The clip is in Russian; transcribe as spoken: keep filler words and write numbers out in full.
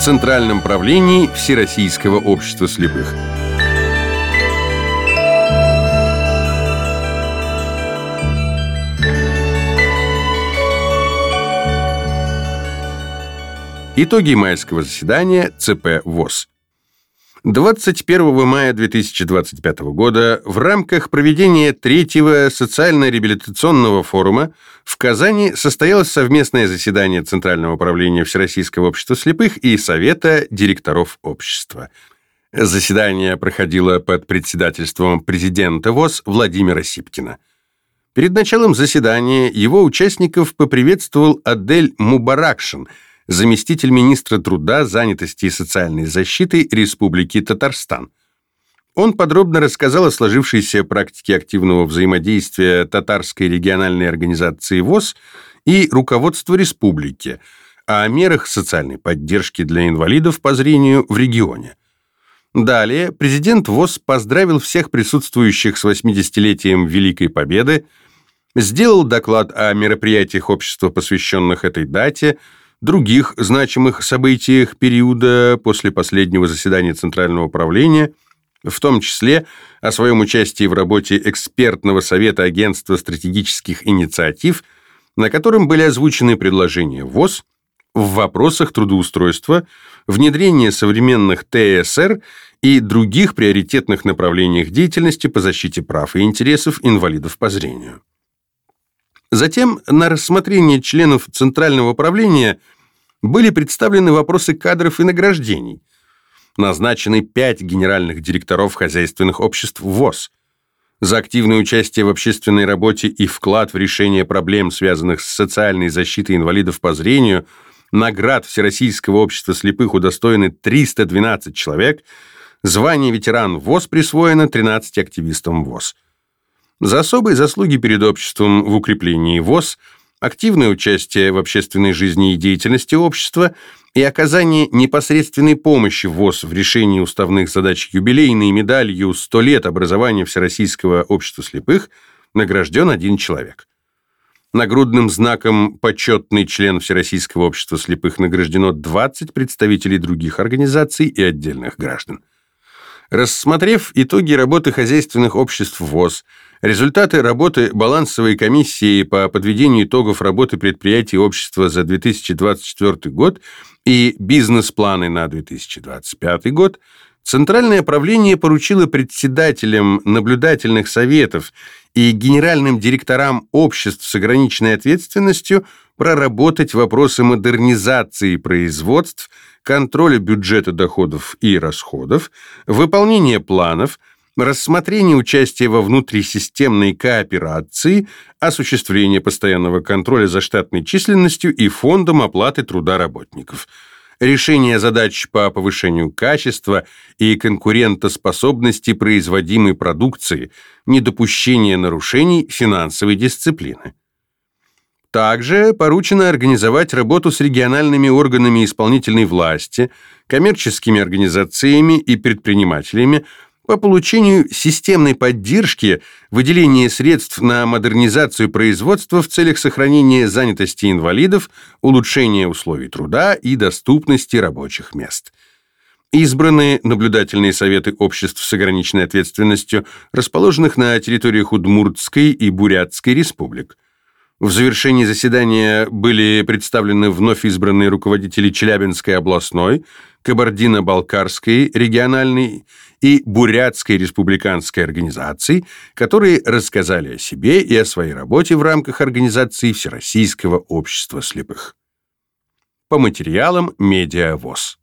Центральном правлении Всероссийского общества слепых. Итоги майского заседания ЦП ВОС. двадцать первого мая две тысячи двадцать пятого года в рамках проведения третьего социально-реабилитационного форума в Казани состоялось совместное заседание Центрального управления Всероссийского общества слепых и Совета директоров общества. Заседание проходило под председательством президента ВОС Владимира Сипкина. Перед началом заседания его участников поприветствовал Адель Мубаракшин, заместитель министра труда, занятости и социальной защиты Республики Татарстан. Он подробно рассказал о сложившейся практике активного взаимодействия татарской региональной организации ВОС и руководства республики, о мерах социальной поддержки для инвалидов по зрению в регионе. Далее президент ВОС поздравил всех присутствующих с восьмидесятилетием Великой Победы, сделал доклад о мероприятиях общества, посвященных этой дате, других значимых событиях периода после последнего заседания Центрального управления, в том числе о своем участии в работе экспертного совета Агентства стратегических инициатив, на котором были озвучены предложения ВОС в вопросах трудоустройства, внедрения современных ТСР и других приоритетных направлениях деятельности по защите прав и интересов инвалидов по зрению. Затем на рассмотрение членов Центрального управления были представлены вопросы кадров и награждений. Назначены пять генеральных директоров хозяйственных обществ ВОС. За активное участие в общественной работе и вклад в решение проблем, связанных с социальной защитой инвалидов по зрению, наград Всероссийского общества слепых удостоены триста двенадцать человек, звание ветеран ВОС присвоено тринадцати активистам ВОС. За особые заслуги перед обществом в укреплении ВОС, активное участие в общественной жизни и деятельности общества и оказание непосредственной помощи ВОС в решении уставных задач юбилейной медалью «сто лет образования Всероссийского общества слепых» награжден один человек. Нагрудным знаком «Почетный член Всероссийского общества слепых» награждено двадцать представителей других организаций и отдельных граждан. Рассмотрев итоги работы хозяйственных обществ ВОС, результаты работы балансовой комиссии по подведению итогов работы предприятий общества за две тысячи двадцать четвёртый год и бизнес-планы на две тысячи двадцать пятый год, Центральное правление поручило председателям наблюдательных советов и генеральным директорам обществ с ограниченной ответственностью проработать вопросы модернизации производств, контроля бюджета доходов и расходов, выполнения планов, рассмотрение участия во внутрисистемной кооперации, осуществление постоянного контроля за штатной численностью и фондом оплаты труда работников, решение задач по повышению качества и конкурентоспособности производимой продукции, недопущение нарушений финансовой дисциплины. Также поручено организовать работу с региональными органами исполнительной власти, коммерческими организациями и предпринимателями по получению системной поддержки, выделения средств на модернизацию производства в целях сохранения занятости инвалидов, улучшения условий труда и доступности рабочих мест. Избраны наблюдательные советы обществ с ограниченной ответственностью, расположенных на территориях Удмуртской и Бурятской республик. В завершении заседания были представлены вновь избранные руководители Челябинской областной, Кабардино-Балкарской региональной и Бурятской республиканской организаций, которые рассказали о себе и о своей работе в рамках организации Всероссийского общества слепых. По материалам Медиа ВОС.